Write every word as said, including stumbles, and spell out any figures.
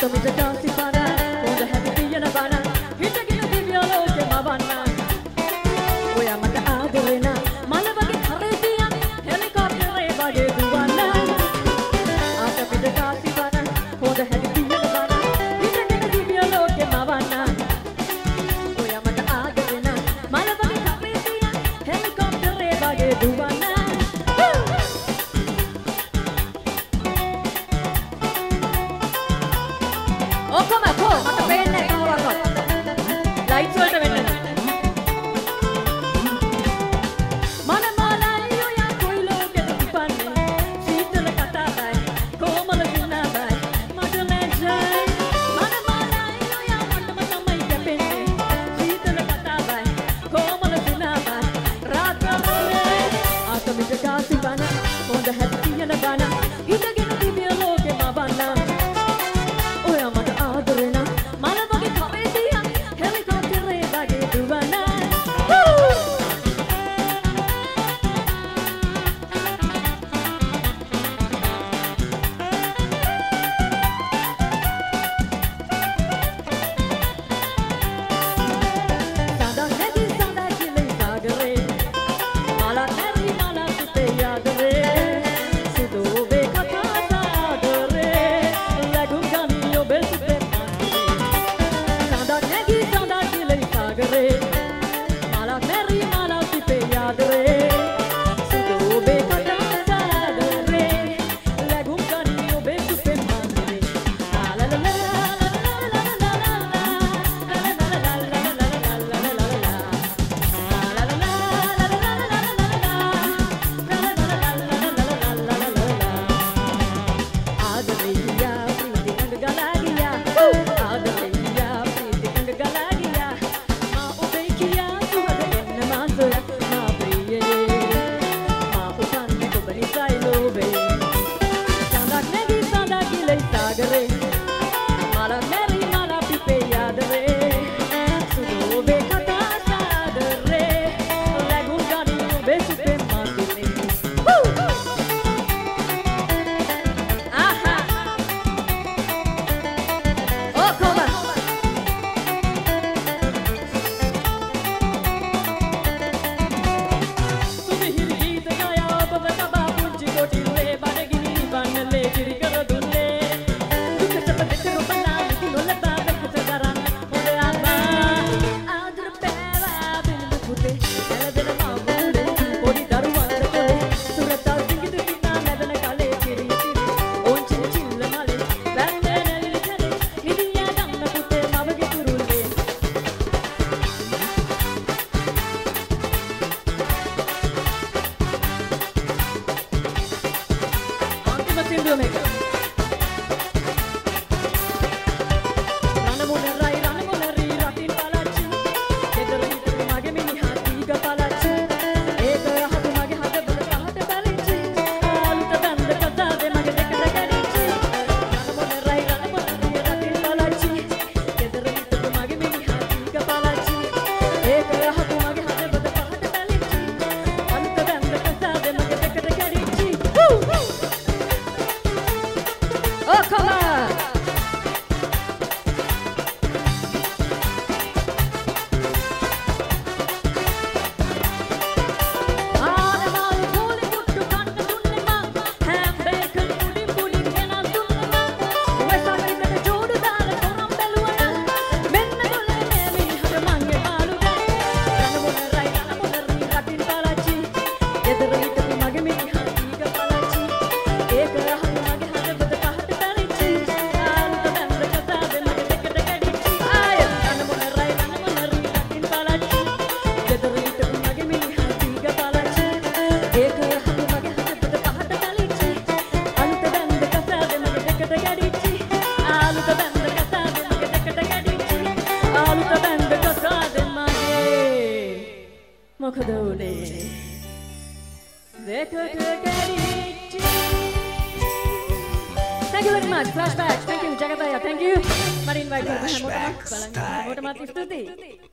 ආතමිට දාසි පන හොඳ හැටි තියෙන බන හිතගෙන දිව්‍ය ලෝකෙ මවන්න ඔයා මට ආදරේ නා මල වගේ කරේ තියන් හෙලිකොප්ටරේ වගේ දුවන්න ආතමිට දාසි පන හොඳ හැටි තියෙන බන හිතගෙන දිව්‍ය ලෝකෙ මවන්න ඔයා මට ආදරේ නා මල වගේ කරේ තියන් හෙලිකොප්ටරේ වගේ දුවන්න ඔක්කොම කො මට පේන්නේ කවුරක්වත් ලයිට්ස් වලට වෙන්න මන මාලයි ඔයා කොයි ලෝකෙද පිපන්නේ සීතල කතාවයි කොමල විනාවයි මට ලැජ්ජයි මන මාලයි ඔයා මටම තමයි කැපෙන්නේ සීතල කතාවයි කොමල විනාවයි රාත්‍රී ආතමිට කාසි බන හොඳ හැටි තියෙන බන ඉඳගෙන දිව්‍ය ලෝකෙ මවන්න Thank you very much. Flashback. Thank you, Jagadaya. Thank you. Marine White. Flashback.